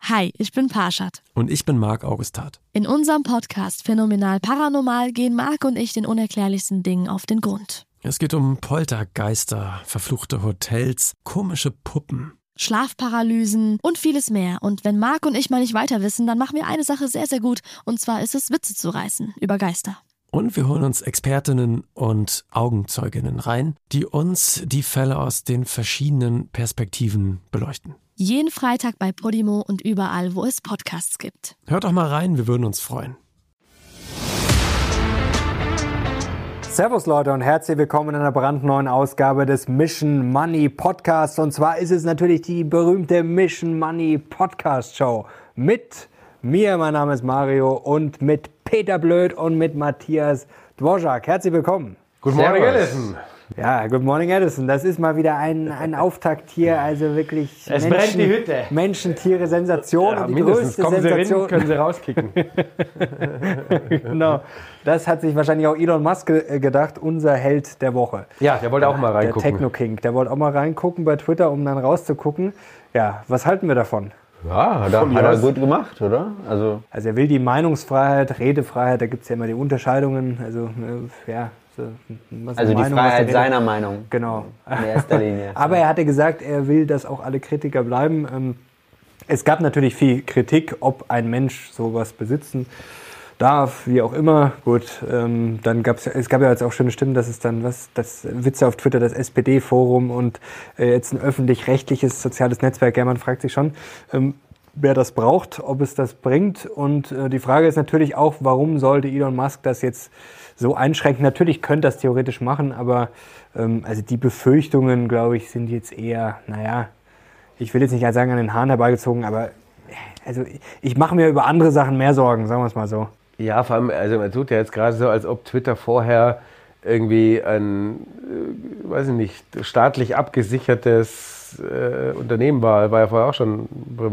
Hi, ich bin Parshad. Und ich bin Marc Augustat. In unserem Podcast Phänomenal Paranormal gehen Marc und ich den unerklärlichsten Dingen auf den Grund. Es geht um Poltergeister, verfluchte Hotels, komische Puppen, Schlafparalysen und vieles mehr. Und wenn Marc und ich mal nicht weiter wissen, dann machen wir eine Sache sehr, sehr gut. Und zwar ist es, Witze zu reißen über Geister. Und wir holen uns Expertinnen und Augenzeuginnen rein, die uns die Fälle aus den verschiedenen Perspektiven beleuchten. Jeden Freitag bei Podimo und überall, wo es Podcasts gibt. Hört doch mal rein, wir würden uns freuen. Servus Leute und herzlich willkommen in einer brandneuen Ausgabe des Mission Money Podcasts. Und zwar ist es natürlich die berühmte Mission Money Podcast Show mit mir, mein Name ist Mario, und mit Peter Blöd und mit Matthias Dvorak. Herzlich willkommen. Good morning, Edison. Ja, Good Morning Edison. Das ist mal wieder ein Auftakt hier, also wirklich es brennt die Hütte. Menschen, Tiere, Sensation. Ja, und die mindestens größte kommen Sensation. Sie rein, können Sie rauskicken. Genau, das hat sich wahrscheinlich auch Elon Musk gedacht, unser Held der Woche. Ja, der wollte auch mal reingucken. Der Techno-King, der wollte auch mal reingucken bei Twitter, um dann rauszugucken. Ja, was halten wir davon? Ja, hat er gut gemacht, oder? Also er will die Meinungsfreiheit, Redefreiheit, da gibt es ja immer die Unterscheidungen. Also, die Freiheit seiner Meinung. Genau. In erster Linie. Aber er hatte gesagt, er will, dass auch alle Kritiker bleiben. Es gab natürlich viel Kritik, ob ein Mensch sowas besitzen darf, wie auch immer. Gut, dann es gab ja jetzt auch schöne Stimmen, dass es dann Witze auf Twitter, das SPD-Forum und jetzt ein öffentlich-rechtliches soziales Netzwerk. Ja, man fragt sich schon, wer das braucht, ob es das bringt. Und die Frage ist natürlich auch, warum sollte Elon Musk das jetzt so einschränken? Natürlich könnte das theoretisch machen, aber also die Befürchtungen, glaube ich, sind jetzt eher, ich will jetzt nicht sagen an den Haaren herbeigezogen, aber also ich mache mir über andere Sachen mehr Sorgen, sagen wir es mal so. Ja, vor allem, also man tut ja jetzt gerade so, als ob Twitter vorher irgendwie ein, staatlich abgesichertes Unternehmen war. War ja vorher auch schon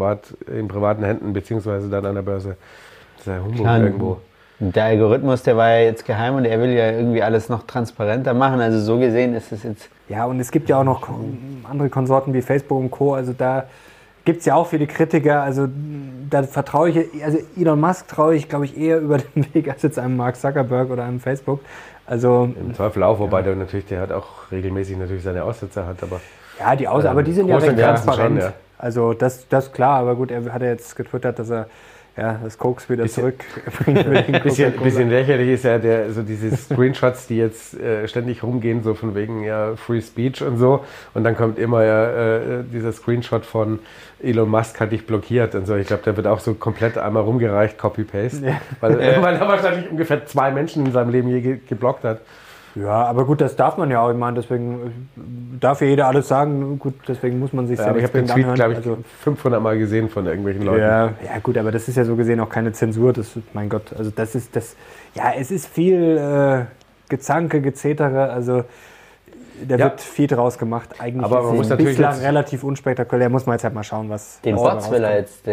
in privaten Händen, beziehungsweise dann an der Börse. Das ist ja Humbug irgendwo. Der Algorithmus, der war ja jetzt geheim und er will ja irgendwie alles noch transparenter machen. Also so gesehen ist es jetzt... Ja, und es gibt ja auch noch andere Konsorten wie Facebook und Co. Also da gibt es ja auch viele Kritiker. Also da vertraue ich, also Elon Musk traue ich, glaube ich, eher über den Weg als jetzt einem Mark Zuckerberg oder einem Facebook. Also im Zweifel auch, wobei der hat auch regelmäßig natürlich seine Aussetzer hat, aber... Ja, aber die sind ja recht transparent. Schon, ja. Also das klar, aber gut, er hat ja jetzt getwittert, dass er das Koks wieder zurückbringt. Bisschen lächerlich ist ja diese Screenshots, die jetzt ständig rumgehen, so von wegen Free Speech und so. Und dann kommt immer dieser Screenshot von Elon Musk hat dich blockiert und so. Ich glaube, der wird auch so komplett einmal rumgereicht, Copy-Paste. Ja. Weil er wahrscheinlich ungefähr 2 Menschen in seinem Leben je geblockt hat. Ja, aber gut, das darf man ja auch. Ich meine, deswegen darf ja jeder alles sagen. Gut, deswegen muss man sich ja nicht. Ich habe den Tweet, glaube ich, 500 Mal gesehen von irgendwelchen Leuten. Ja, gut, aber das ist ja so gesehen auch keine Zensur. Das, mein Gott, also das ist das. Ja, es ist viel Gezanke, Gezetere. Also da wird viel draus gemacht. Eigentlich aber man muss natürlich bislang relativ unspektakulär. Muss man jetzt halt mal schauen, was. Den Bots will er jetzt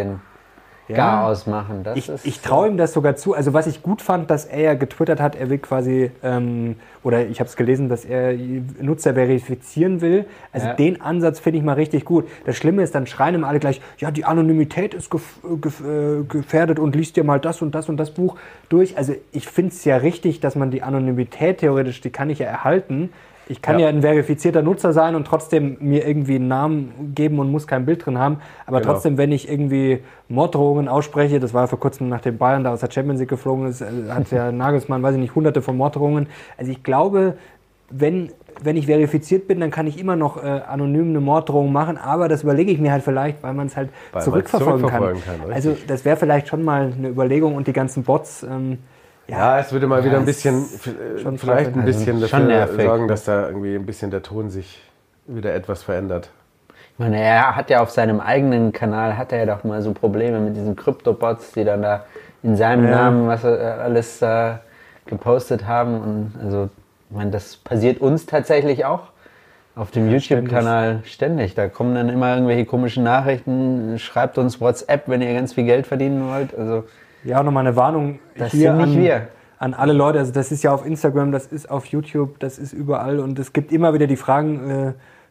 gar ausmachen. Ich traue ihm das sogar zu. Also was ich gut fand, dass er ja getwittert hat, er will quasi, oder ich habe es gelesen, dass er Nutzer verifizieren will. Also den Ansatz finde ich mal richtig gut. Das Schlimme ist, dann schreien immer alle gleich, ja, die Anonymität ist gefährdet und liest dir mal das und das und das Buch durch. Also ich finde es ja richtig, dass man die Anonymität theoretisch, die kann ich ja erhalten. Ich kann ja ein verifizierter Nutzer sein und trotzdem mir irgendwie einen Namen geben und muss kein Bild drin haben. Aber trotzdem, wenn ich irgendwie Morddrohungen ausspreche, das war vor kurzem, nachdem Bayern da aus der Champions League geflogen ist, hat ja Nagelsmann, weiß ich nicht, hunderte von Morddrohungen. Also ich glaube, wenn ich verifiziert bin, dann kann ich immer noch anonym eine Morddrohung machen. Aber das überlege ich mir halt vielleicht, weil man es halt zurückverfolgen kann. Also das wäre vielleicht schon mal eine Überlegung und die ganzen Bots... Ja, es würde mal wieder ein bisschen, vielleicht ein bisschen dafür sorgen, dass da irgendwie ein bisschen der Ton sich wieder etwas verändert. Ich meine, er hat ja auf seinem eigenen Kanal, hat er ja doch mal so Probleme mit diesen Krypto-Bots, die dann da in seinem Namen was alles gepostet haben. Und also, ich meine, das passiert uns tatsächlich auch auf dem YouTube-Kanal ständig. Da kommen dann immer irgendwelche komischen Nachrichten, schreibt uns WhatsApp, wenn ihr ganz viel Geld verdienen wollt. Also ja, nochmal eine Warnung hier an alle Leute. Also das ist ja auf Instagram, das ist auf YouTube, das ist überall und es gibt immer wieder die Fragen,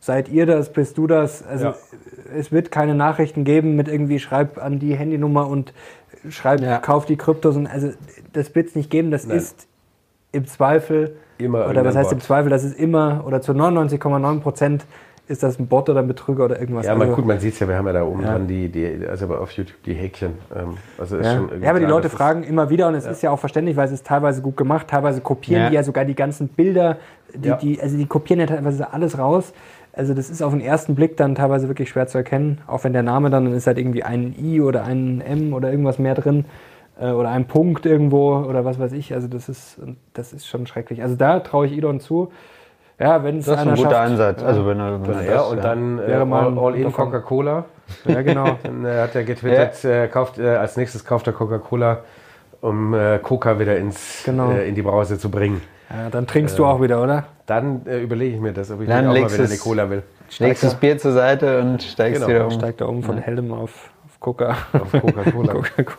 seid ihr das, bist du das? Also es wird keine Nachrichten geben mit irgendwie schreib an die Handynummer und kauf die Kryptos. Und also das wird es nicht geben. Das ist im Zweifel, immer oder was heißt im Zweifel, das ist immer, oder zu 99,9% ist das ein Bot oder ein Betrüger oder irgendwas. Ja, man sieht es ja, wir haben ja da oben dran also auf YouTube die Häkchen. Also ist schon aber die Leute fragen immer wieder und es ist ja auch verständlich, weil es ist teilweise gut gemacht, teilweise kopieren die ja sogar die ganzen Bilder, die kopieren ja teilweise alles raus. Also das ist auf den ersten Blick dann teilweise wirklich schwer zu erkennen, auch wenn der Name dann ist halt irgendwie ein I oder ein M oder irgendwas mehr drin oder ein Punkt irgendwo oder was weiß ich. Also das ist schon schrecklich. Also da traue ich Elon zu. Ja, wenn es das ist ein guter Ansatz. Also wenn er dann All-in Coca-Cola. Ja, genau. Dann hat er getwittert, als nächstes kauft er Coca-Cola, um Coca wieder in die Brause zu bringen. Ja, dann trinkst du auch wieder, oder? Dann überlege ich mir das, ob ich dann auch mal wieder eine Cola will. Legst das Bier zur Seite und steigst wieder um. Steigt da von Helm auf Coca. Auf Coca-Cola.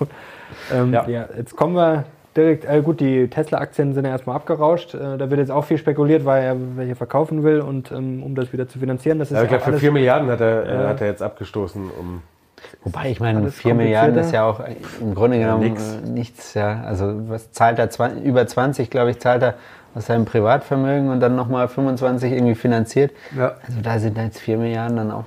Jetzt kommen wir direkt, gut, die Tesla-Aktien sind ja erstmal abgerauscht. Da wird jetzt auch viel spekuliert, weil er welche verkaufen will und um das wieder zu finanzieren. Das ist ich glaube, für 4 Milliarden hat er jetzt abgestoßen. Wobei, ich meine, 4 Milliarden ist ja auch im Grunde genommen nichts. Ja. Also was zahlt er? Über 20, glaube ich, zahlt er aus seinem Privatvermögen und dann nochmal 25 irgendwie finanziert. Ja. Also da sind jetzt 4 Milliarden dann auch.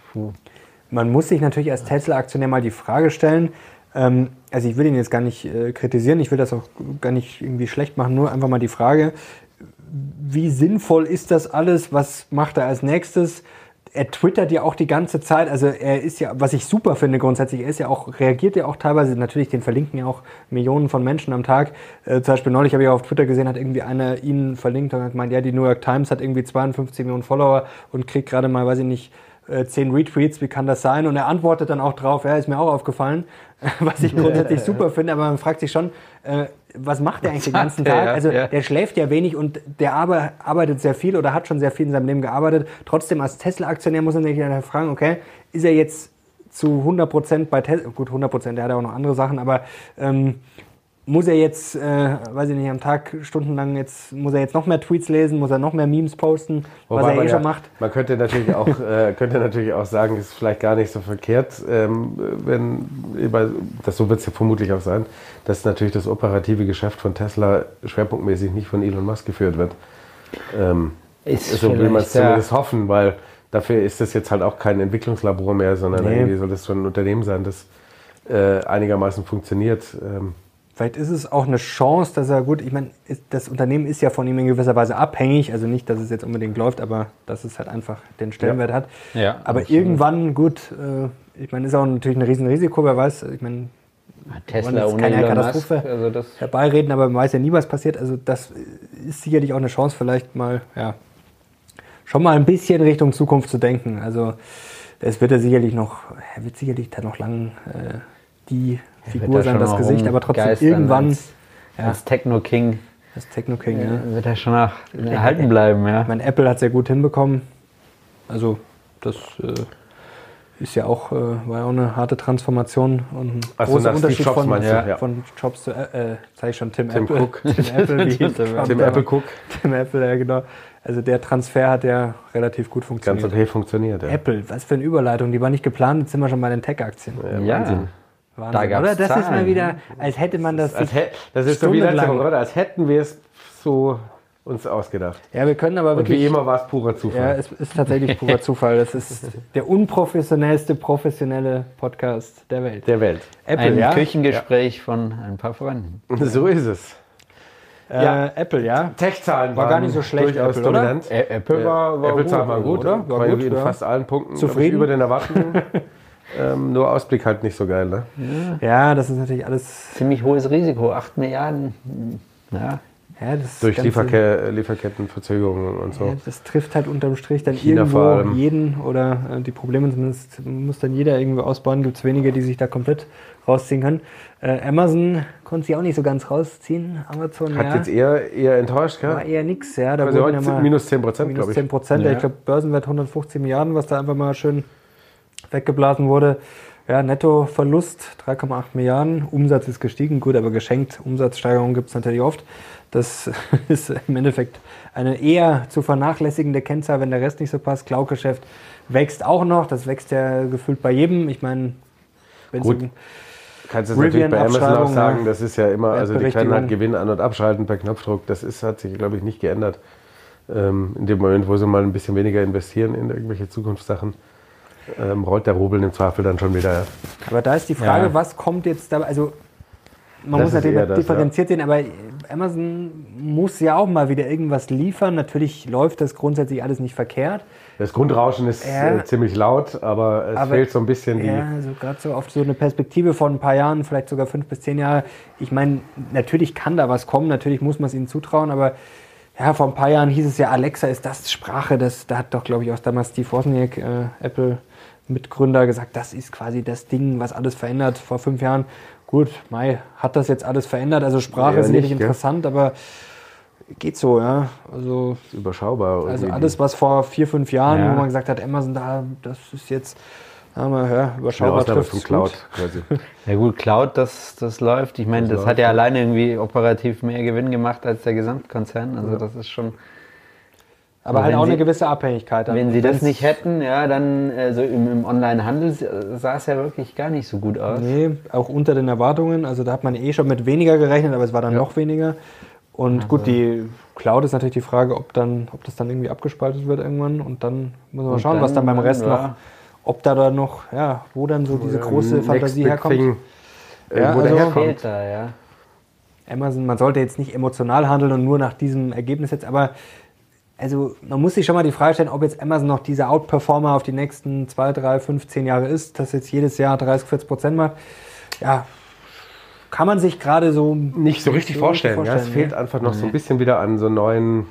Man muss sich natürlich als Tesla-Aktionär mal die Frage stellen, also ich will ihn jetzt gar nicht kritisieren, ich will das auch gar nicht irgendwie schlecht machen, nur einfach mal die Frage, wie sinnvoll ist das alles, was macht er als nächstes? Er twittert ja auch die ganze Zeit, also er ist ja, was ich super finde grundsätzlich, reagiert ja auch teilweise, natürlich, den verlinken ja auch Millionen von Menschen am Tag. Zum Beispiel neulich habe ich auf Twitter gesehen, hat irgendwie einer ihn verlinkt und hat gemeint, ja, die New York Times hat irgendwie 52 Millionen Follower und kriegt gerade mal, weiß ich nicht, 10 Retweets, wie kann das sein? Und er antwortet dann auch drauf, ja, ist mir auch aufgefallen, was ich grundsätzlich super finde, aber man fragt sich schon, was macht er eigentlich den ganzen Tag? Also der schläft ja wenig und der arbeitet sehr viel oder hat schon sehr viel in seinem Leben gearbeitet. Trotzdem als Tesla-Aktionär muss man sich dann fragen, okay, ist er jetzt zu 100% bei Tesla, gut 100%, der hat ja auch noch andere Sachen, aber muss er jetzt, weiß ich nicht, am Tag stundenlang muss er jetzt noch mehr Tweets lesen, muss er noch mehr Memes posten, was er schon macht? Man könnte natürlich auch sagen, ist vielleicht gar nicht so verkehrt, so wird es ja vermutlich auch sein, dass natürlich das operative Geschäft von Tesla schwerpunktmäßig nicht von Elon Musk geführt wird. So will man es zumindest hoffen, weil dafür ist das jetzt halt auch kein Entwicklungslabor mehr, sondern irgendwie soll das schon ein Unternehmen sein, das einigermaßen funktioniert. Vielleicht ist es auch eine Chance, dass er, gut, ich meine, das Unternehmen ist ja von ihm in gewisser Weise abhängig, also nicht, dass es jetzt unbedingt läuft, aber dass es halt einfach den Stellenwert hat. Ja, aber irgendwann, gut, ich meine, ist auch natürlich ein Riesenrisiko, wer weiß, ich meine, Tesla ohne keine Elon Katastrophe Musk, also das herbeireden, aber man weiß ja nie, was passiert, also das ist sicherlich auch eine Chance, vielleicht mal, schon mal ein bisschen Richtung Zukunft zu denken, also es wird sicherlich dann noch lang die Figur sein, das Gesicht, aber trotzdem irgendwann als Techno-King. Wird er schon erhalten bleiben, ja. Ich meine, Apple hat es sehr gut hinbekommen. Also das ist ja auch, war ja auch eine harte Transformation und ein großer Unterschied von Jobs zu, sage ich schon, Tim Apple. Cook. Tim Apple, Tim Apple Cook. Tim Apple, ja genau. Also der Transfer hat ja relativ gut funktioniert. Ganz okay funktioniert, ja. Apple, was für eine Überleitung, die war nicht geplant, jetzt sind wir schon bei den Tech-Aktien. Ja. Wahnsinn, oder? Das ist mal wieder, als hätte man das. Das ist so wie letzte Woche, oder? Als hätten wir es so uns ausgedacht. Ja, wir können aber wirklich. Und wie immer war es purer Zufall. Ja, es ist tatsächlich purer Zufall. Das ist der unprofessionellste, professionelle Podcast der Welt. Apple, ein Küchengespräch von ein paar Freunden. So ist es. Apple, ja. Tech-Zahlen war gar nicht so schlecht, durchaus Apple, dominant. Apple war Apple zahlt mal gut, oder? War gut, in fast allen Punkten zufrieden über den Erwartungen. Nur Ausblick halt nicht so geil, ne? Ja, das ist natürlich alles... Ziemlich hohes Risiko, 8 Milliarden. Ja, das durch Lieferkettenverzögerungen und so. Ja, das trifft halt unterm Strich dann China irgendwo jeden oder die Probleme zumindest muss dann jeder irgendwie ausbauen. Gibt es wenige, die sich da komplett rausziehen können. Amazon konnte sich auch nicht so ganz rausziehen. Amazon hat jetzt eher enttäuscht, gell? War eher nix, ja. Da also heute minus 10%, glaube ich. 10%, ja. Ich glaube Börsenwert 150 Milliarden, was da einfach mal schön weggeblasen wurde. Ja, Nettoverlust 3,8 Milliarden. Umsatz ist gestiegen, gut, aber geschenkt. Umsatzsteigerung gibt es natürlich oft. Das ist im Endeffekt eine eher zu vernachlässigende Kennzahl, wenn der Rest nicht so passt. Cloud-Geschäft wächst auch noch. Das wächst ja gefühlt bei jedem. Ich meine, wenn Gut. Kannst du es natürlich bei Amazon auch sagen, das ist ja immer, also die können halt Gewinn an- und abschalten per Knopfdruck. Das hat sich, glaube ich, nicht geändert. In dem Moment, wo sie mal ein bisschen weniger investieren in irgendwelche Zukunftssachen, rollt der Rubel im Zweifel dann schon wieder. Aber da ist die Frage, was kommt jetzt dabei? Also man muss natürlich differenziert sehen, aber Amazon muss ja auch mal wieder irgendwas liefern. Natürlich läuft das grundsätzlich alles nicht verkehrt. Das Grundrauschen ist ziemlich laut, aber es fehlt so ein bisschen die... Ja, also gerade so auf so eine Perspektive von ein paar Jahren, vielleicht sogar 5 bis 10 Jahre. Ich meine, natürlich kann da was kommen, natürlich muss man es ihnen zutrauen, aber ja, vor ein paar Jahren hieß es ja, Alexa ist das Sprache, da hat doch, glaube ich, auch damals Steve Wozniak, Apple-Mitgründer, gesagt, das ist quasi das Ding, was alles verändert. Vor 5 Jahren, gut, hat das jetzt alles verändert, also Sprache ist sicherlich interessant, aber geht so, ja. Also ist überschaubar. Also alles, was vor 4, 5 Jahren, wo man gesagt hat, Amazon, das ist jetzt überschaubar, trifft es Cloud gut. quasi. Ja gut, Cloud, das läuft. Ich meine, das hat ja alleine irgendwie operativ mehr Gewinn gemacht als der Gesamtkonzern. Also das ist schon... Aber halt auch eine gewisse Abhängigkeit. Wenn sie das nicht hätten, ja, dann so im Onlinehandel sah es ja wirklich gar nicht so gut aus. Nee, auch unter den Erwartungen. Also da hat man schon mit weniger gerechnet, aber es war dann noch weniger. Und gut, die Cloud ist natürlich die Frage, ob das dann irgendwie abgespaltet wird irgendwann. Und dann muss man mal schauen, was dann beim Rest noch, ob da noch, wo dann so diese große Fantasie herkommt. Wo der herkommt. Amazon, man sollte jetzt nicht emotional handeln und nur nach diesem Ergebnis jetzt, aber also man muss sich schon mal die Frage stellen, ob jetzt Amazon noch dieser Outperformer auf die nächsten 2, 3, 5, 10 Jahre ist, das jetzt jedes Jahr 30-40% macht. Ja, kann man sich gerade so nicht so richtig vorstellen. Ja, es fehlt einfach noch so ein bisschen wieder an so neuen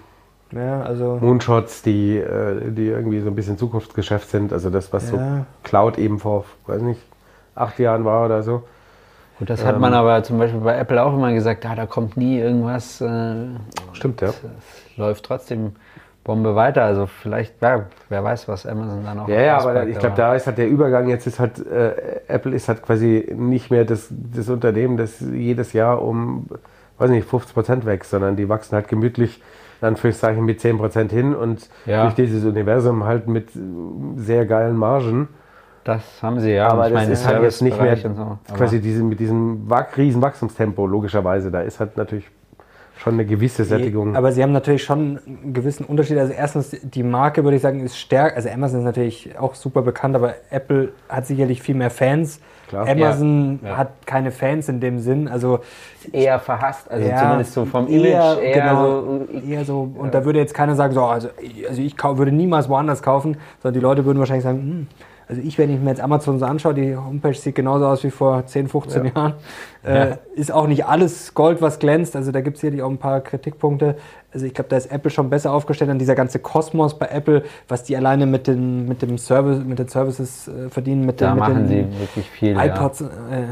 Moonshots, die irgendwie so ein bisschen Zukunftsgeschäft sind. Also das, was so Cloud eben vor, weiß nicht, 8 Jahren war oder so. Gut, das hat man aber zum Beispiel bei Apple auch immer gesagt, da kommt nie irgendwas. Stimmt, ja. Es läuft trotzdem Bombe weiter. Also vielleicht, wer weiß, was Amazon dann auch aber ich glaube, da ist halt der Übergang, jetzt ist halt, Apple ist halt quasi nicht mehr das Unternehmen, das jedes Jahr um, weiß nicht, 50% wächst, sondern die wachsen halt gemütlich, in Anführungszeichen, mit 10% hin und durch dieses Universum halt mit sehr geilen Margen. Das haben sie ja. Aber ich meine, das ist halt jetzt nicht mehr quasi mit diesem riesen Wachstumstempo, logischerweise. Da ist halt natürlich schon eine gewisse Sättigung. Aber sie haben natürlich schon einen gewissen Unterschied. Also erstens, die Marke, würde ich sagen, ist stärker. Also Amazon ist natürlich auch super bekannt, aber Apple hat sicherlich viel mehr Fans. Klar. Amazon hat keine Fans in dem Sinn. Also eher verhasst, also zumindest so vom Image eher so. Und da würde jetzt keiner sagen, so, also ich würde niemals woanders kaufen, sondern die Leute würden wahrscheinlich sagen, also wenn ich mir jetzt Amazon so anschaue, die Homepage sieht genauso aus wie vor 10, 15 Jahren. Ist auch nicht alles Gold, was glänzt. Also da gibt es sicherlich auch ein paar Kritikpunkte. Also ich glaube, da ist Apple schon besser aufgestellt. Und dieser ganze Kosmos bei Apple, was die alleine mit den Services verdienen. Da machen sie wirklich viel, iPods,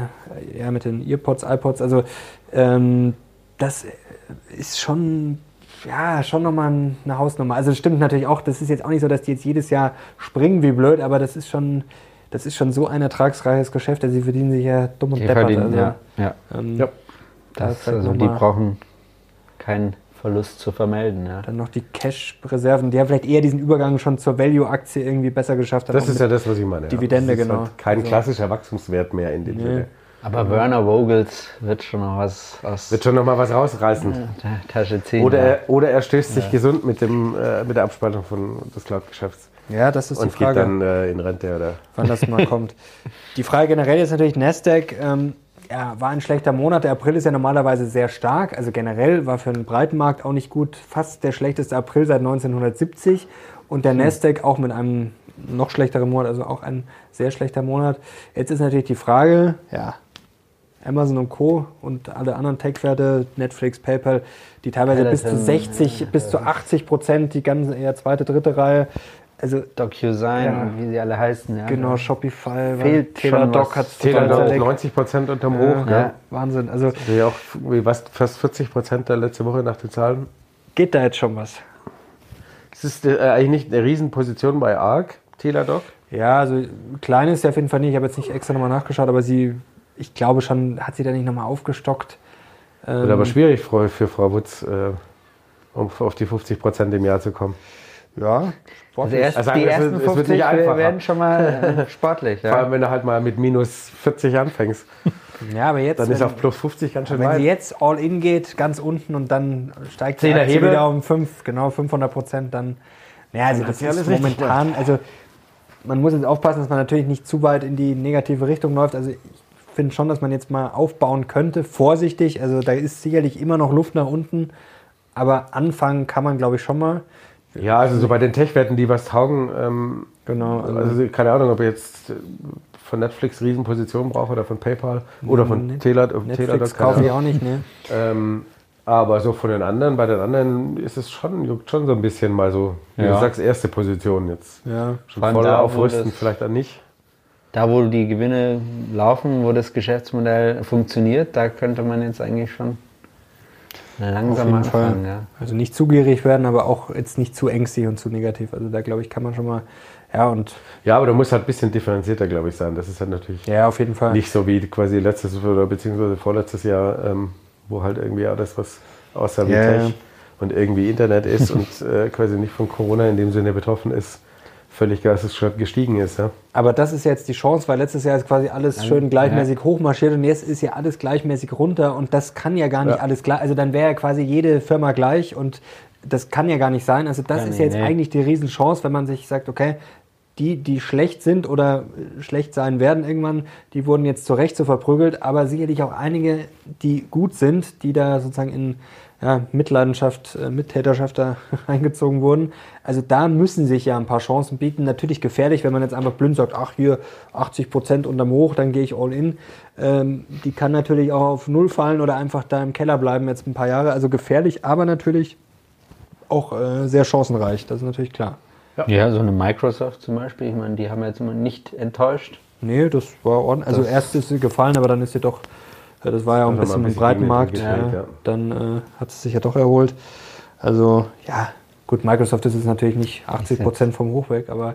mit den EarPods, iPods. Also das ist schon nochmal eine Hausnummer. Also es stimmt natürlich auch, das ist jetzt auch nicht so, dass die jetzt jedes Jahr springen wie blöd, aber das ist schon so ein ertragsreiches Geschäft, also sie verdienen sich ja dumm und deppert. Die brauchen keinen Verlust zu vermelden. Ja. Dann noch die Cash-Reserven, die haben vielleicht eher diesen Übergang schon zur Value-Aktie irgendwie besser geschafft. Das ist ja das, was ich meine. Dividende, das ist halt kein klassischer Wachstumswert mehr in dem Sinne. Aber Werner Vogels wird schon noch was aus... Wird schon noch mal was rausreißen. Der Tasche ziehen. Oder er stößt sich gesund mit der Abspaltung des Cloud-Geschäfts. Ja, das ist die Frage. Und geht dann in Rente oder... Wann das mal kommt. Die Frage generell ist natürlich, Nasdaq war ein schlechter Monat. Der April ist ja normalerweise sehr stark. Also generell war für den Breitenmarkt auch nicht gut. Fast der schlechteste April seit 1970. Und der Nasdaq auch mit einem noch schlechteren Monat, also auch ein sehr schlechter Monat. Jetzt ist natürlich die Frage, Amazon und Co. und alle anderen Tech-Werte, Netflix, PayPal, die teilweise bis zu 60, bis zu 80%, die ganze eher zweite, dritte Reihe. Also DocuSign, wie sie alle heißen. Ja. Genau, Shopify, Teladoc hat 90% unterm Hoch. Ja. Wahnsinn. Also fast 40% der letzte Woche nach den Zahlen. Geht da jetzt schon was? Es ist eigentlich nicht eine Riesenposition bei ARK, Teladoc. Ja, also klein ist sie auf jeden Fall nicht. Ich habe jetzt nicht extra nochmal nachgeschaut, aber ich glaube schon, hat sie da nicht nochmal aufgestockt. Wird aber schwierig für Frau Wutz, um auf die 50% im Jahr zu kommen. Ja, sportlich. Also die ersten 50 werden schon mal sportlich. Ja. Vor allem, wenn du halt mal mit minus 40 anfängst. Ja, aber jetzt, dann ist auf plus 50 ganz schön wenn weit. sie jetzt all in geht, ganz unten und dann steigt Zehner sie Hebel. wieder um 500%, dann, ja, also das hat sie ist alles richtig momentan, also man muss jetzt aufpassen, dass man natürlich nicht zu weit in die negative Richtung läuft. Also ich finde schon, dass man jetzt mal aufbauen könnte, vorsichtig. Also da ist sicherlich immer noch Luft nach unten, aber anfangen kann man, glaube ich, schon mal. Ja, also so bei den Tech-Werten, die was taugen, Genau. also keine Ahnung, ob ihr jetzt von Netflix Riesenpositionen braucht oder von PayPal oder von Netflix kaufe ich auch nicht, ne? Aber so von den anderen, bei den anderen ist es juckt schon so ein bisschen mal so, wie du sagst, erste Position jetzt. Ja. Schon voll da, aufrüsten, vielleicht dann nicht. Da, wo die Gewinne laufen, wo das Geschäftsmodell funktioniert, da könnte man jetzt eigentlich schon langsam anfangen. Ja. Also nicht zu gierig werden, aber auch jetzt nicht zu ängstlich und zu negativ. Also da, glaube ich, kann man schon mal, Ja, aber du musst halt ein bisschen differenzierter, glaube ich, sein. Das ist halt natürlich auf jeden Fall. nicht so wie quasi letztes oder beziehungsweise vorletztes Jahr, wo halt irgendwie alles, was außer wie Tech und irgendwie Internet ist und quasi nicht von Corona in dem Sinne betroffen ist, völlig geistesgestört gestiegen ist. Ja? Aber das ist jetzt die Chance, weil letztes Jahr ist quasi alles schön gleichmäßig hochmarschiert und jetzt ist ja alles gleichmäßig runter und das kann ja gar nicht alles gleich. Also dann wäre ja quasi jede Firma gleich und das kann ja gar nicht sein. Also das ist jetzt eigentlich die Riesenchance, wenn man sich sagt, okay, die schlecht sind oder schlecht sein werden irgendwann, die wurden jetzt zu Recht so verprügelt, aber sicherlich auch einige, die gut sind, die da sozusagen in Mitleidenschaft, Mittäterschaft da eingezogen wurden. Also da müssen sich ja ein paar Chancen bieten. Natürlich gefährlich, wenn man jetzt einfach blind sagt, ach hier 80% unterm Hoch, dann gehe ich all in. Die kann natürlich auch auf Null fallen oder einfach da im Keller bleiben jetzt ein paar Jahre. Also gefährlich, aber natürlich auch sehr chancenreich, das ist natürlich klar. Ja, so eine Microsoft zum Beispiel, ich meine, die haben jetzt immer nicht enttäuscht. Nee, das war ordentlich. Also erst ist sie gefallen, aber dann ist sie doch, das war ja auch ein bisschen im Breitenmarkt, dann hat sie sich ja doch erholt. Also ja, gut, Microsoft ist jetzt natürlich nicht 80% vom Hoch weg, aber,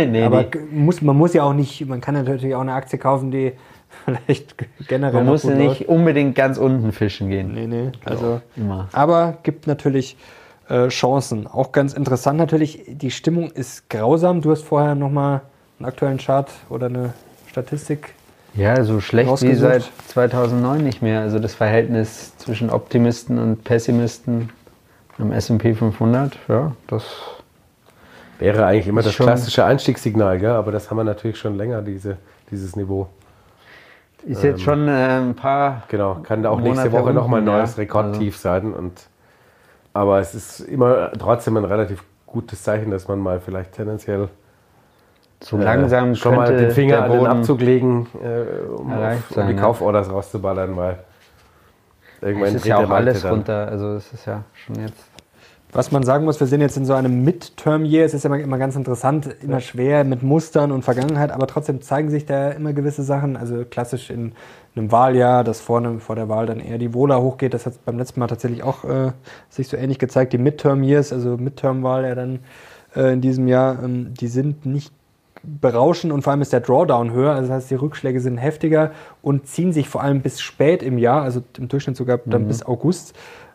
man muss ja auch nicht, man kann ja natürlich auch eine Aktie kaufen, die vielleicht generell man muss gut nicht läuft. unbedingt ganz unten fischen gehen. Nee, also immer. Aber gibt natürlich Chancen. Auch ganz interessant natürlich, die Stimmung ist grausam. Du hast vorher nochmal einen aktuellen Chart oder eine Statistik. Ja, so schlecht wie seit 2009 nicht mehr. Also das Verhältnis zwischen Optimisten und Pessimisten am S&P 500, ja, das wäre eigentlich immer das klassische Einstiegssignal, gell? Aber das haben wir natürlich schon länger, dieses Niveau. Ist jetzt schon ein paar. Genau, kann da auch nächste Woche nochmal ein neues Rekordtief sein. Aber es ist immer trotzdem ein relativ gutes Zeichen, dass man mal vielleicht tendenziell so langsam schon mal den Finger an den Abzug legen, um die Kauforders rauszuballern, weil irgendwann es ist ja auch alles runter. Also es ist ja schon jetzt. Was man sagen muss, wir sind jetzt in so einem Midterm-Year. Es ist ja immer ganz interessant, immer schwer mit Mustern und Vergangenheit, aber trotzdem zeigen sich da immer gewisse Sachen. Also klassisch in einem Wahljahr, dass vor der Wahl dann eher die Vola hochgeht. Das hat beim letzten Mal tatsächlich auch sich so ähnlich gezeigt. Die Midterm-Years, also Midterm-Wahl ja dann in diesem Jahr, die sind nicht berauschend und vor allem ist der Drawdown höher. Also das heißt, die Rückschläge sind heftiger und ziehen sich vor allem bis spät im Jahr, also im Durchschnitt sogar dann bis August.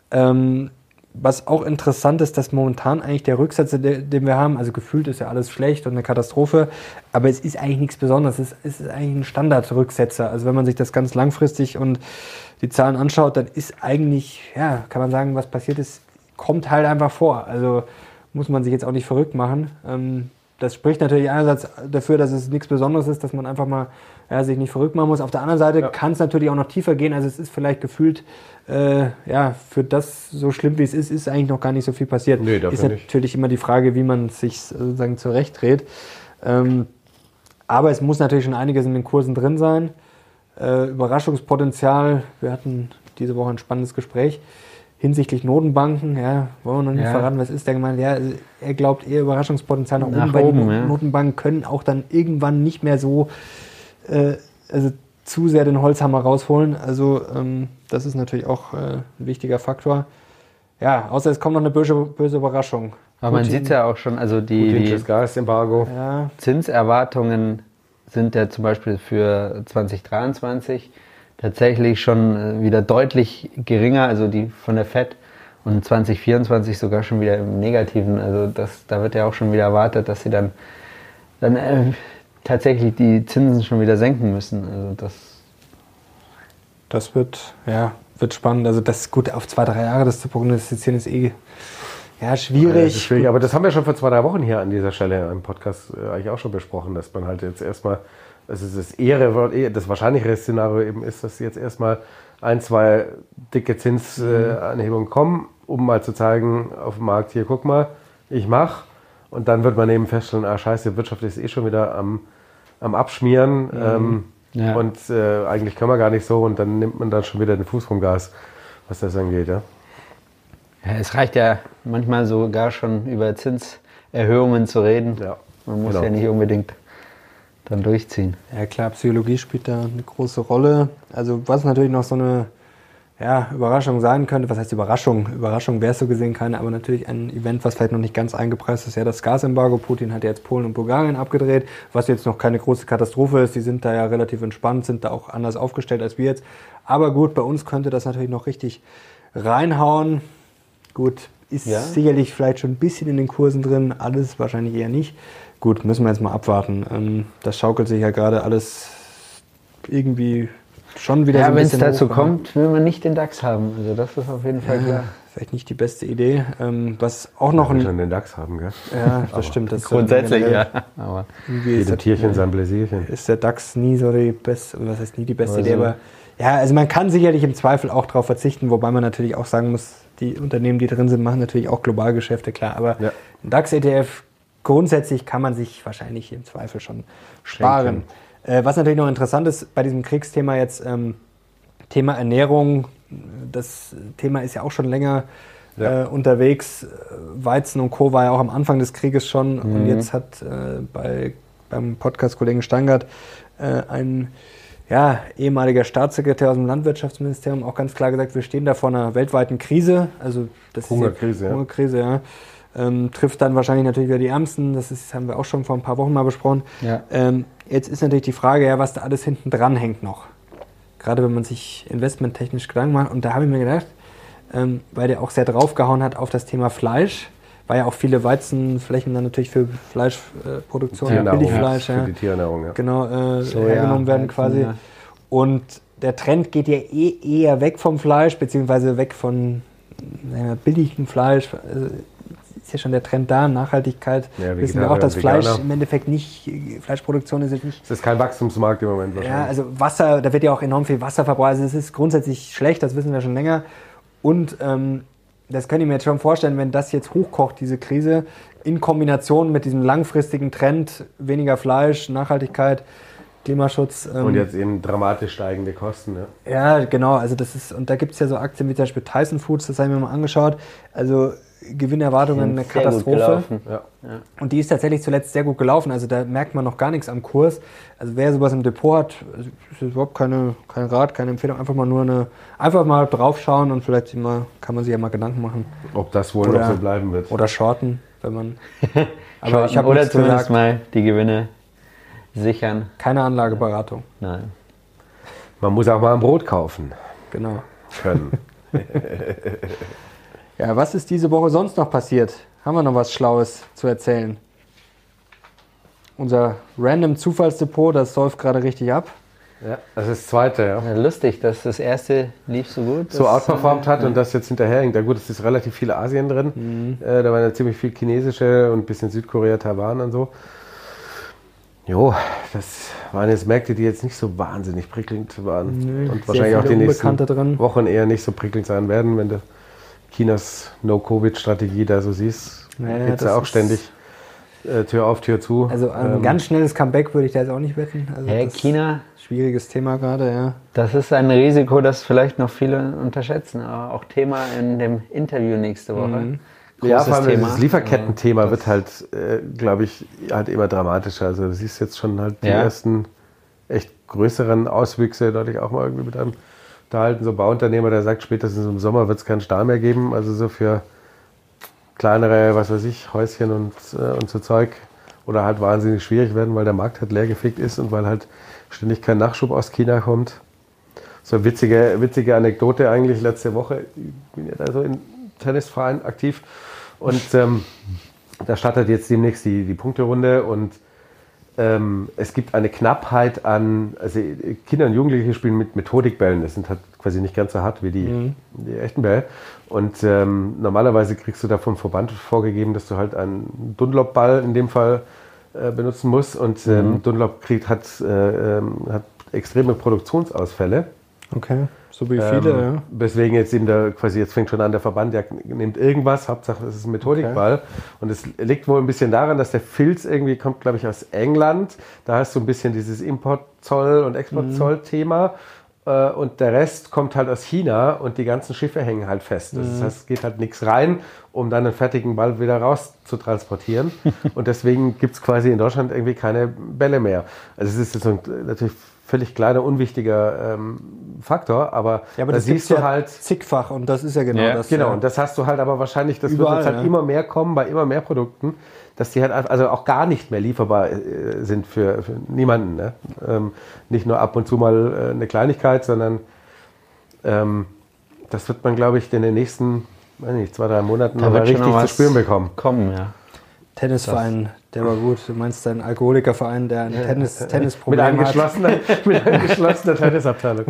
Was auch interessant ist, dass momentan eigentlich der Rücksatz, den wir haben, also gefühlt ist ja alles schlecht und eine Katastrophe, aber es ist eigentlich nichts Besonderes. Es ist eigentlich ein Standardrücksetzer. Also wenn man sich das ganz langfristig und die Zahlen anschaut, dann ist eigentlich, ja, kann man sagen, was passiert ist, kommt halt einfach vor. Also muss man sich jetzt auch nicht verrückt machen. Das spricht natürlich einerseits dafür, dass es nichts Besonderes ist, dass man einfach mal sich nicht verrückt machen muss. Auf der anderen Seite kann es natürlich auch noch tiefer gehen. Also es ist vielleicht gefühlt, für das so schlimm wie es ist eigentlich noch gar nicht so viel passiert. Nee, ist natürlich immer die Frage, wie man sich sozusagen zurechtdreht. Aber es muss natürlich schon einiges in den Kursen drin sein. Überraschungspotenzial, wir hatten diese Woche ein spannendes Gespräch hinsichtlich Notenbanken, wollen wir noch nicht verraten, was ist der gemeint? Ja, er glaubt eher Überraschungspotenzial nach oben, weil die Notenbanken können auch dann irgendwann nicht mehr so zu sehr den Holzhammer rausholen. Also das ist natürlich auch ein wichtiger Faktor. Ja, außer es kommt noch eine böse Überraschung. Aber man sieht es ja auch schon, also die Gasembargo. Ja. Zinserwartungen sind ja zum Beispiel für 2023 tatsächlich schon wieder deutlich geringer, also die von der FED, und 2024 sogar schon wieder im Negativen. Also da wird ja auch schon wieder erwartet, dass sie dann tatsächlich die Zinsen schon wieder senken müssen. Also das wird spannend. Also das ist gut, auf 2-3 Jahre das zu prognostizieren ist schwierig. Das ist schwierig. Aber das haben wir schon vor 2-3 Wochen hier an dieser Stelle im Podcast eigentlich auch schon besprochen, dass man halt jetzt erstmal, also das wahrscheinlichere Szenario eben ist, dass jetzt erstmal 1-2 dicke Zinsanhebungen kommen, um mal zu zeigen auf dem Markt, hier guck mal, ich mach. Und dann wird man eben feststellen, scheiße, die Wirtschaft ist schon wieder am Abschmieren. Und eigentlich können wir gar nicht so. Und dann nimmt man dann schon wieder den Fuß vom Gas, was das angeht. Ja? Ja, es reicht ja manchmal sogar schon über Zinserhöhungen zu reden. Ja, man muss ja nicht unbedingt dann durchziehen. Ja klar, Psychologie spielt da eine große Rolle. Also was natürlich noch so eine Überraschung sein könnte, was heißt Überraschung? Überraschung wäre es so gesehen keine, aber natürlich ein Event, was vielleicht noch nicht ganz eingepreist ist, ja das Gasembargo. Putin hat ja jetzt Polen und Bulgarien abgedreht, was jetzt noch keine große Katastrophe ist. Die sind da ja relativ entspannt, sind da auch anders aufgestellt als wir jetzt. Aber gut, bei uns könnte das natürlich noch richtig reinhauen. Gut, ist sicherlich vielleicht schon ein bisschen in den Kursen drin, alles wahrscheinlich eher nicht. Gut, müssen wir jetzt mal abwarten. Das schaukelt sich ja gerade alles irgendwie schon wieder so ein bisschen wenn es dazu hoch, kommt, will man nicht den DAX haben. Also das ist auf jeden Fall klar. Vielleicht nicht die beste Idee. Was auch noch schon den DAX haben, gell? Ja, das stimmt. Das grundsätzlich, Aber jedem Tierchen sein Bläsierchen. Ist der DAX nie so die beste, was heißt nie die beste Idee, aber ja, also man kann sicherlich im Zweifel auch darauf verzichten, wobei man natürlich auch sagen muss, die Unternehmen, die drin sind, machen natürlich auch Globalgeschäfte, klar. Aber ein DAX-ETF, grundsätzlich kann man sich wahrscheinlich im Zweifel schon sparen. Was natürlich noch interessant ist bei diesem Kriegsthema jetzt, Thema Ernährung, das Thema ist ja auch schon länger unterwegs. Weizen und Co. war ja auch am Anfang des Krieges schon und jetzt hat beim Podcast-Kollegen Steingart ein ehemaliger Staatssekretär aus dem Landwirtschaftsministerium auch ganz klar gesagt, wir stehen da vor einer weltweiten Krise. Also das Hungerkrise, Hungerkrise, ja. Trifft dann wahrscheinlich natürlich wieder die Ärmsten. Haben wir auch schon vor ein paar Wochen mal besprochen. Ja. Jetzt ist natürlich die Frage, was da alles hinten dran hängt noch. Gerade wenn man sich investmenttechnisch Gedanken macht. Und da habe ich mir gedacht, weil der auch sehr draufgehauen hat auf das Thema Fleisch, weil ja auch viele Weizenflächen dann natürlich für Fleischproduktion, Billigfleisch, für die Tierernährung, genau, hergenommen werden quasi. Ja. Und der Trend geht ja eher weg vom Fleisch, beziehungsweise weg von billigem Fleisch. Ist ja schon der Trend da, Nachhaltigkeit. Ja, wissen wir auch, dass Fleisch im Endeffekt nicht, Fleischproduktion ist jetzt nicht... Es ist kein Wachstumsmarkt im Moment wahrscheinlich. Ja, also Wasser, da wird ja auch enorm viel Wasser verbraucht. Also es ist grundsätzlich schlecht, das wissen wir schon länger. Und das kann ich mir jetzt schon vorstellen, wenn das jetzt hochkocht, diese Krise, in Kombination mit diesem langfristigen Trend, weniger Fleisch, Nachhaltigkeit, Klimaschutz. Und jetzt eben dramatisch steigende Kosten. Ja, genau. Also das ist, und da gibt es ja so Aktien wie zum Beispiel Tyson Foods, das habe ich mir mal angeschaut. Also Gewinnerwartungen eine Katastrophe. Ja. Und die ist tatsächlich zuletzt sehr gut gelaufen. Also da merkt man noch gar nichts am Kurs. Also wer sowas im Depot hat, ist überhaupt kein Rat, keine Empfehlung. Einfach mal draufschauen und vielleicht kann man sich ja mal Gedanken machen. Ob das wohl noch so bleiben wird. Oder shorten, wenn man... Aber ich habe oder zumindest mal die Gewinne sichern. Keine Anlageberatung. Nein. Man muss auch mal ein Brot kaufen. Genau. Können. Ja, was ist diese Woche sonst noch passiert? Haben wir noch was Schlaues zu erzählen? Unser random Zufallsdepot, das säuft gerade richtig ab. Ja, das ist das zweite, ja. Lustig, dass das erste lief so gut. So outperformt hat und das jetzt hinterherhinkt. Ja gut, es ist relativ viel Asien drin. Da waren ja ziemlich viel chinesische und ein bisschen Südkorea, Taiwan und so. Jo, das waren jetzt Märkte, die jetzt nicht so wahnsinnig prickelnd waren. Und wahrscheinlich auch die nächsten Wochen eher nicht so prickelnd sein werden, wenn du Chinas No-Covid-Strategie da so siehst. Gibt es ja auch ständig Tür auf, Tür zu. Also ein ganz schnelles Comeback würde ich da jetzt auch nicht wetten. Also China, schwieriges Thema gerade, ja. Das ist ein Risiko, das vielleicht noch viele unterschätzen. Aber auch Thema in dem Interview nächste Woche. Ja, vor allem das Lieferketten-Thema wird halt, glaube ich, halt immer dramatischer. Also du siehst jetzt schon halt die ersten echt größeren Auswüchse, dadurch auch mal irgendwie mit einem unterhalten, so ein Bauunternehmer, der sagt, spätestens im Sommer wird es keinen Stahl mehr geben. Also so für kleinere, was weiß ich, Häuschen und so Zeug oder halt wahnsinnig schwierig werden, weil der Markt halt leergefegt ist und weil halt ständig kein Nachschub aus China kommt. So eine witzige Anekdote eigentlich letzte Woche. Ich bin ja da so im Tennisverein aktiv und da startet jetzt demnächst die Punkterunde und es gibt eine Knappheit an, also Kinder und Jugendliche spielen mit Methodikbällen, das sind halt quasi nicht ganz so hart wie die echten Bälle. Und normalerweise kriegst du da vom Verband vorgegeben, dass du halt einen Dunlop-Ball in dem Fall benutzen musst. Und Dunlop hat extreme Produktionsausfälle. Okay, so wie viele, ja. Deswegen jetzt fängt schon an der Verband, der nimmt irgendwas, Hauptsache es ist ein Methodikball. Okay. Und es liegt wohl ein bisschen daran, dass der Filz irgendwie kommt, glaube ich, aus England. Da hast du ein bisschen dieses Importzoll- und Exportzoll-Thema. Und der Rest kommt halt aus China und die ganzen Schiffe hängen halt fest. Das heißt, es geht halt nichts rein, um dann einen fertigen Ball wieder raus zu transportieren. Und deswegen gibt es quasi in Deutschland irgendwie keine Bälle mehr. Also es ist jetzt natürlich völlig kleiner, unwichtiger Faktor, aber da siehst du halt zigfach und das ist ja genau das. Genau, und das hast du halt aber wahrscheinlich, das überall, wird jetzt halt immer mehr kommen bei immer mehr Produkten, dass die halt also auch gar nicht mehr lieferbar sind für niemanden. Ne? Nicht nur ab und zu mal eine Kleinigkeit, sondern das wird man, glaube ich, in den nächsten 2-3 Monaten aber richtig zu spüren bekommen. Tennisverein, der war gut. Du meinst einen Alkoholikerverein, der ein Tennisproblem hat? Mit angeschlossener Tennisabteilung.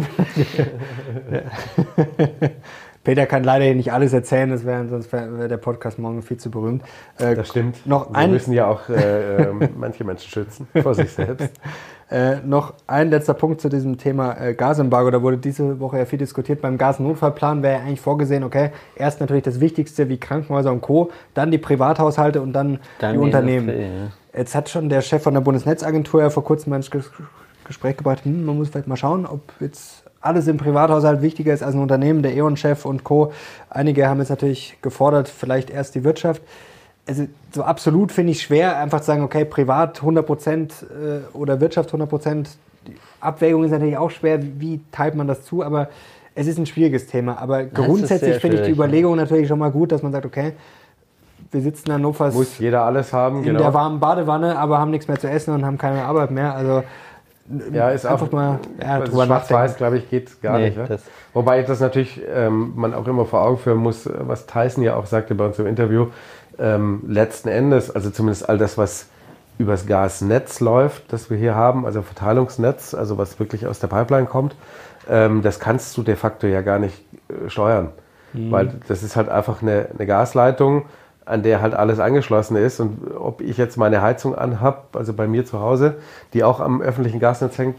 Peter kann leider hier nicht alles erzählen, sonst wäre der Podcast morgen viel zu berühmt. Das stimmt. Wir müssen ja auch manche Menschen schützen vor sich selbst. Noch ein letzter Punkt zu diesem Thema Gasembargo. Da wurde diese Woche ja viel diskutiert. Beim Gasnotfallplan wäre ja eigentlich vorgesehen, okay, erst natürlich das Wichtigste wie Krankenhäuser und Co., dann die Privathaushalte und dann die Unternehmen. Jetzt hat schon der Chef von der Bundesnetzagentur ja vor kurzem ein Gespräch gebracht, man muss vielleicht mal schauen, ob jetzt alles im Privathaushalt wichtiger ist als ein Unternehmen, der E.ON-Chef und Co. Einige haben jetzt natürlich gefordert, vielleicht erst die Wirtschaft. Also so absolut finde ich schwer, einfach zu sagen, okay, privat 100% oder Wirtschaft 100%. Die Abwägung ist natürlich auch schwer, wie teilt man das zu, aber es ist ein schwieriges Thema. Aber grundsätzlich finde ich die Überlegung natürlich schon mal gut, dass man sagt, okay, wir sitzen in Hannover, muss jeder alles haben, in der warmen Badewanne, aber haben nichts mehr zu essen und haben keine Arbeit mehr. Also ja, ist einfach mal drüber schwarz-weiß, glaube ich, geht gar nicht. Ne? Wobei das natürlich man auch immer vor Augen führen muss, was Tyson ja auch sagte bei uns im Interview, letzten Endes, also zumindest all das, was übers Gasnetz läuft, das wir hier haben, also Verteilungsnetz, also was wirklich aus der Pipeline kommt, das kannst du de facto ja gar nicht steuern. Weil das ist halt einfach eine Gasleitung, an der halt alles angeschlossen ist. Und ob ich jetzt meine Heizung anhab, also bei mir zu Hause, die auch am öffentlichen Gasnetz hängt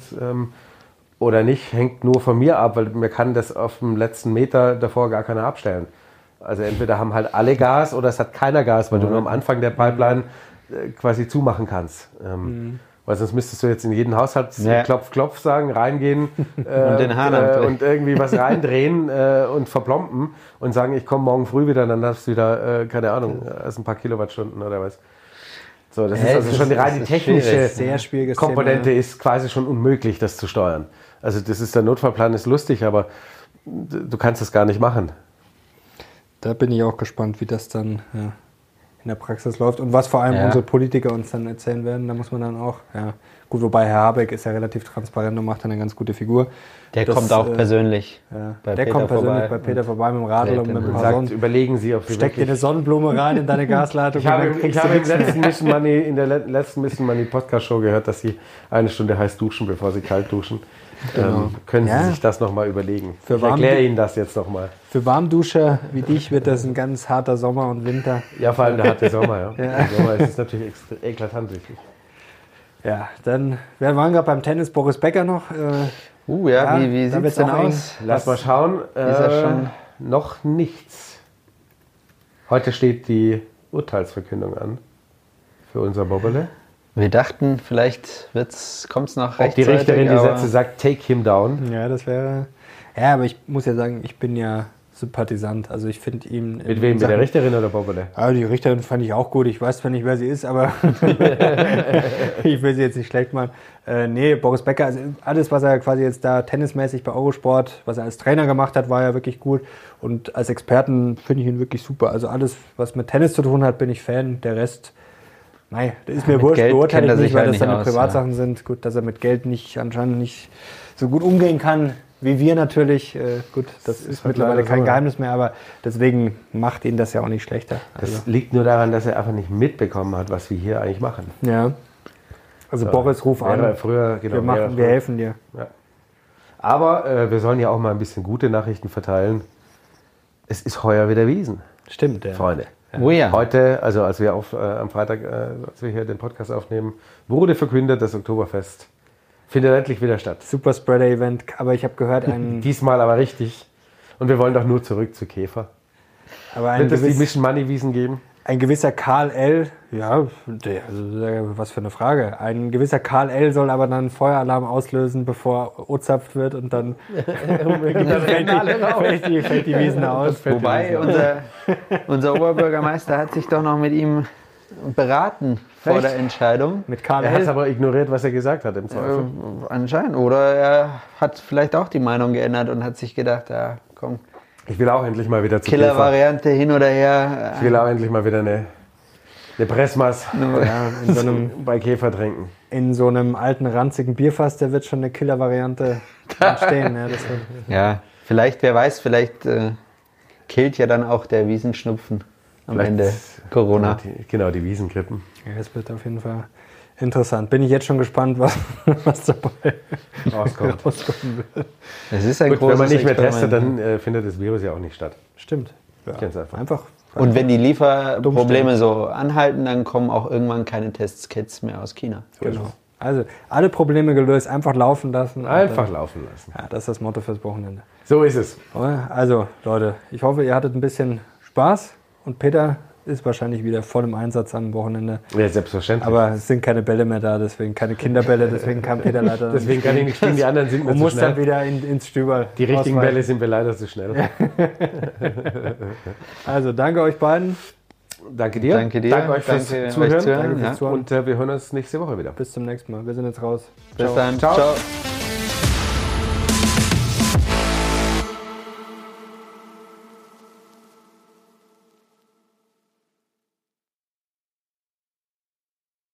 oder nicht, hängt nur von mir ab, weil mir kann das auf dem letzten Meter davor gar keiner abstellen. Also entweder haben halt alle Gas oder es hat keiner Gas, weil du nur am Anfang der Pipeline quasi zumachen kannst. Weil sonst müsstest du jetzt in jeden Haushalt Klopf, Klopf sagen, reingehen und den Hahn und irgendwie was reindrehen und verplompen und sagen, ich komme morgen früh wieder, dann darfst du wieder, keine Ahnung, erst ein paar Kilowattstunden oder was. So, das ist also schon rein die technische Komponente Thema, ist quasi schon unmöglich, das zu steuern. Also das ist der Notfallplan, ist lustig, aber du kannst das gar nicht machen. Da bin ich auch gespannt, wie das dann in der Praxis läuft und was vor allem unsere Politiker uns dann erzählen werden. Da muss man dann auch, gut, wobei Herr Habeck ist ja relativ transparent und macht dann eine ganz gute Figur. Der kommt auch persönlich bei Peter vorbei mit dem Radl und mit dem sagt, überlegen Sie, ob Sie steck dir eine Sonnenblume rein in deine Gasleitung. Ich habe in der letzten Mission Money Podcast Show gehört, dass Sie 1 Stunde heiß duschen, bevor Sie kalt duschen. Genau. Können Sie sich das nochmal überlegen? Ich erkläre Ihnen das jetzt nochmal. Für Warmduscher wie dich wird das ein ganz harter Sommer und Winter. Ja, vor allem der harte Sommer. Im Sommer ist es natürlich eklatant wichtig. Ja, dann, wir waren gerade beim Tennis, Boris Becker noch. Wie sieht es denn aus? Lass mal schauen. Ist er schon? Noch nichts. Heute steht die Urteilsverkündung an für unser Bobberle. Wir dachten, vielleicht kommt es noch rechtzeitig. Die Richterin die Sätze sagt, take him down. Ja, das wäre... Ja, aber ich muss ja sagen, ich bin ja Sympathisant. Also ich finde ihn... Mit wem? Mit der Richterin oder Bobole? Ah, die Richterin fand ich auch gut. Ich weiß zwar nicht, wer sie ist, aber ich will sie jetzt nicht schlecht machen. Nee, Boris Becker, also alles, was er quasi jetzt da tennismäßig bei Eurosport, was er als Trainer gemacht hat, war ja wirklich gut. Und als Experten finde ich ihn wirklich super. Also alles, was mit Tennis zu tun hat, bin ich Fan. Der Rest, nein, das ist mir wurscht, beurteile ich nicht, weil das seine Privatsachen sind. Gut, dass er mit Geld anscheinend nicht so gut umgehen kann wie wir natürlich. Gut, das ist mittlerweile kein Geheimnis mehr, aber deswegen macht ihn das ja auch nicht schlechter. Das liegt nur daran, dass er einfach nicht mitbekommen hat, was wir hier eigentlich machen. Ja. Also so, Boris, ruf an. Früher, genau, wir helfen dir. Ja. Aber wir sollen ja auch mal ein bisschen gute Nachrichten verteilen. Es ist heuer wieder Wiesn. Stimmt, ja. Freunde. Ja. Oh ja. Heute, also als wir am Freitag, als wir hier den Podcast aufnehmen, wurde verkündet, das Oktoberfest findet endlich wieder statt. Superspreader-Event, aber ich habe gehört, diesmal aber richtig. Und wir wollen doch nur zurück zu Käfer. Aber wird es die Mission Money Wiesn geben? Ein gewisser Karl L., ja, was für eine Frage. Ein gewisser Karl L. soll aber dann einen Feueralarm auslösen, bevor ozapft wird und dann fällt die Wiesn aus. Wobei unser Oberbürgermeister hat sich doch noch mit ihm beraten vor der Entscheidung. Mit Karl L. Er hat es aber ignoriert, was er gesagt hat im Zweifel. Anscheinend. Oder er hat vielleicht auch die Meinung geändert und hat sich gedacht, ja, komm. Ich will auch endlich mal wieder zu Killer-Variante hin oder her. Ich will auch endlich mal wieder eine Pressmaß bei Käfer trinken. In so einem alten, ranzigen Bierfass, der wird schon eine Killer-Variante entstehen. Ja, vielleicht, wer weiß, vielleicht killt ja dann auch der Wiesenschnupfen am Ende Corona. Genau, die Wiesengrippen. Ja, es wird auf jeden Fall interessant. Bin ich jetzt schon gespannt, was dabei rauskommen wird. Es ist ein Gut, großes wenn man nicht mehr Experiment. testet, dann findet das Virus ja auch nicht statt. Stimmt. Ja. Ganz einfach. Und wenn die Lieferprobleme so anhalten, dann kommen auch irgendwann keine Testkits mehr aus China. Genau. Also alle Probleme gelöst, einfach laufen lassen. Einfach laufen lassen. Ja, das ist das Motto fürs Wochenende. So ist es. Also Leute, ich hoffe, ihr hattet ein bisschen Spaß und Peter ist wahrscheinlich wieder voll im Einsatz am Wochenende. Ja, selbstverständlich. Aber es sind keine Bälle mehr da, deswegen keine Kinderbälle, deswegen kann Peter leider deswegen kann ich nicht spielen, die anderen sind mir zu schnell. Und muss dann wieder ins Stüberl. Die richtigen Bälle sind wir leider zu schnell. Also danke euch beiden. Danke dir. Danke euch fürs Zuhören. Danke fürs Zuhören. Und wir hören uns nächste Woche wieder. Bis zum nächsten Mal. Wir sind jetzt raus. Bis dann. Ciao.